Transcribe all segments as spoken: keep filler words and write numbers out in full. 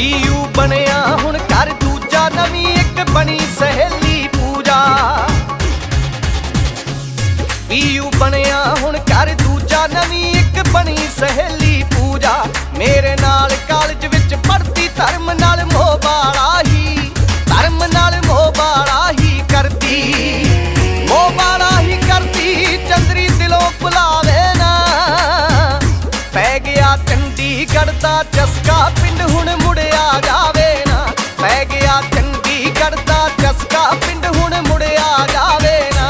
PU ਬਣਿਆ ਹੁਣ ਘਰ ਦੂਜਾ, ਨਵੀਂ ਇੱਕ ਬਣੀ ਸਹੇਲੀ ਪੂਜਾ। ਪੀਯੂ ਬਣਿਆ ਹੁਣ ਘਰ ਦੂਜਾ, ਨਵੀਂ ਇੱਕ ਬਣੀ ਸਹੇਲੀ ਪੂਜਾ। ਮੇਰੇ ਨਾਲ ਕਾਲਜ ਵਿੱਚ ਪੜ੍ਹਦੀ, ਧਰਮ ਨਾਲ ਮੋਹ ਵਾਲਾ ਹੀ, ਧਰਮ ਨਾਲ ਮੋਹ ਵਾਲਾ ਹੀ ਕਰਦੀ, ਮੋਹ ਵਾਲਾ ਹੀ ਕਰਦੀ। ਚੰਦਰੀ ਦਿਲੋਂ ਭੁਲਾਵੇ ਨਾ, ਪੈ ਗਿਆ ਚੰਡੀਗੜ੍ਹ ਦਾ ਚਸਕਾ, ਪਿੰਡ ਹੁਣ ਮੁੜਿਆ ਜਾਵੇ ਨਾ। ਪੈ ਗਿਆ ਚੰਡੀਗੜ੍ਹ ਦਾ ਚਸਕਾ, ਪਿੰਡ ਹੁਣ ਮੁੜਿਆ ਜਾਵੇ ਨਾ।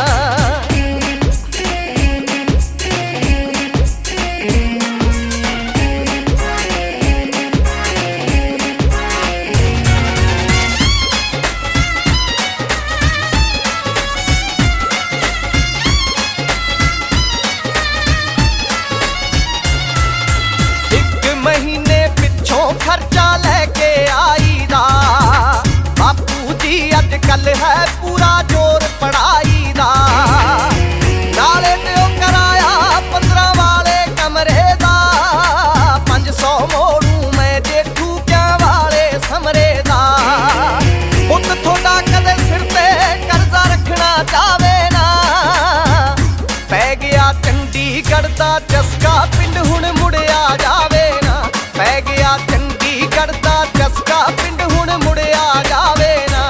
महीने पिछों खर्चा लेके आई दा, बापू जी अज कल है पूरा जोर पढ़ाई दा। नाले दिओ कराया पंद्रह वाले कमरे दा, पंज सौ मोड़ू मैं जेठू क्या वाले समरे दा। पुत थोड़ा कदे सिर ते कर्जा रखना चावे ना, पै गया चंडीगढ़ दा चस्का, पिंड हुण मुड़िया जावे ना। पै गया चंडीगढ़ दा चस्का, पिंड हुण मुड़िया जावे ना।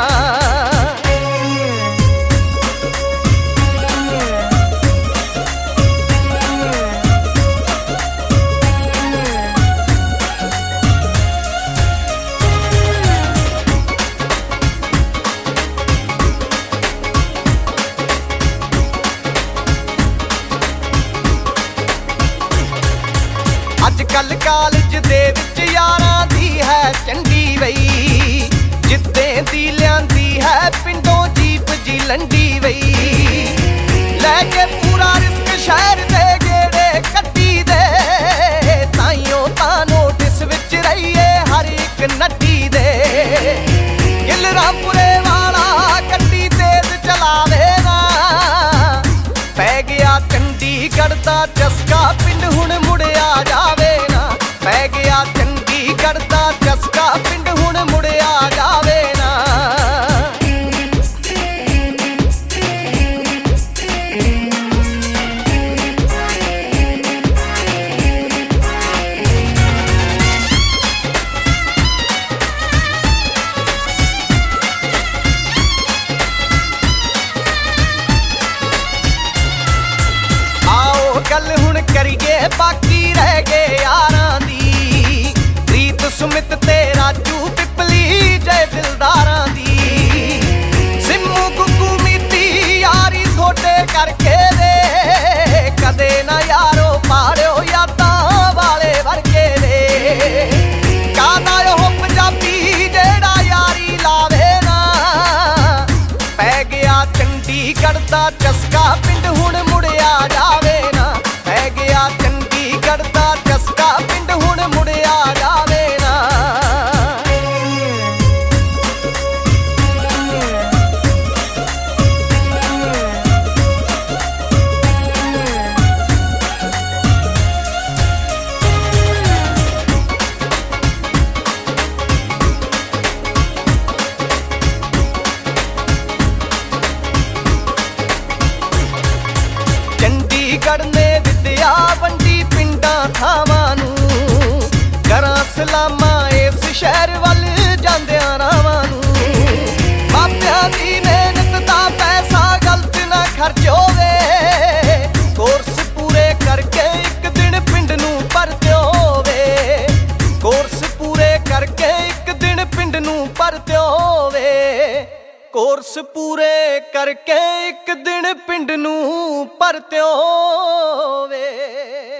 ਅੱਜ ਕੱਲ ਕਾਲਜ ਦੇ ਵਿੱਚ ਯਾਰਾਂ ਦੀ ਹੈ ਚੰਡੀ ਵਈ, ਜਿੱਦੇ ਦੀ ਲਿਆਂਦੀ ਹੈ ਪਿੰਡੋਂ ਜੀਪ ਜੀ ਲੰਡੀ ਵਈ। ਲੈ ਕੇ ਪੂਰਾ ਰਿਸਕ ਸ਼ਹਿਰ ਦੇ ਗੇੜੇ ਕੱਢੀ ਦੇ, ਤਾਈਓ ਤਾਂ ਨੋਟਿਸ ਵਿੱਚ ਰਹੀਏ ਹਰ ਇੱਕ ਨੱਡੀ ਦੇ। ਗਿੱਲ ਰਾਮਪੁਰੇ ਵਾਲਾ ਗੱਡੀ ਤੇਜ਼ ਚਲਾਵੇ ਨਾ, ਪੈ ਗਿਆ ਚੰਡੀਗੜ੍ਹ ਦਾ ਚਸਕਾ, ਪਿੰਡ ਹੁਣ ਮੁੜਿਆ ਜਾਵੇ ਨਾ। ਪੈ ਗਿਆ ਚੰਡੀਗੜ੍ਹ ਦਾ ਚਸਕਾ, ਪਿੰਡ ਹੁਣ ਮੁੜਿਆ ਜਾਵੇ ਨਾ। ਆਓ ਗੱਲ ਹੁਣ ਕਰੀਏ ਬਾਕੀ ਰਹਿ ਗਏ ਯਾਰਾਂ ਦੀ, ਪ੍ਰੀਤ ਸੁਮਿਤ ਤੇ ਰਾਜੂ ਪਿਪਲੀ ਜੈ ਦਿਲਦਾਰਾਂ ਦੀ। ਸਿੰਮੂ ਗੁੱਗੂ ਮੀਤੀ ਯਾਰੀ ਥੋਡੇ ਕਰਕੇ ਵੇ, ਕਦੇ ਨਾ ਯਾਰੋ ਪਾੜਿਓ ਯਾਦਾਂ ਵਾਲੇ ਵਰਗੇ ਵੇ। ਕਾਹਦਾ ਉਹ ਪੰਜਾਬੀ ਜਿਹੜਾ ਯਾਰੀ ਲਾਵੇ ਨਾ, ਪੈ ਗਿਆ ਚੰਡੀਗੜ੍ਹ ਦਾ ਚਸਕਾ, ਪਿੰਡ ਹੁਣ ਮੁੜਿਆ ਜਾਵੇ ਨਾ। ਪੈ ਗਿਆ ਚੰਡੀਗੜ੍ਹ ਦਾ ਚਸਕਾ, ਪਿੰਡ ਹੁਣ ਮੁੜਿਆ ਜਾਵੇ ਨਾ। ਚੰਡੀਗੜ੍ਹ ਨੇ ਵਿਦਿਆ ਵੰਡੀ ਪਿੰਡਾਂ ਥਾਵਾਂ ਨੂੰ, ਕਰਾਂ ਸਲਾਮਾਂ ਇਸ ਸ਼ਹਿਰ ਵੱਲ ਜਾਂਦਿਆਂ ਰਾਵਾਂ ਨੂੰ। ਮਾਪਿਆਂ ਦੀ ਮਿਹਨਤ ਦਾ ਪੈਸਾ ਗਲਤ ਨਾ ਖਰਚ ਹੋਵੇ, ਕੋਰਸ ਪੂਰੇ ਕਰਕੇ ਇੱਕ ਦਿਨ ਪਿੰਡ ਨੂੰ ਪਰਤਿਓ ਵੇ। ਕੋਰਸ ਪੂਰੇ ਕਰਕੇ ਇੱਕ ਦਿਨ ਪਿੰਡ ਨੂੰ ਪਰਤਿਓ ਵੇ। ਕੋਰਸ ਪੂਰੇ ਕਰਕੇ ਇੱਕ ਦਿਨ ਪਿੰਡ ਨੂੰ ਪਰਤਿਓ ਵੇ।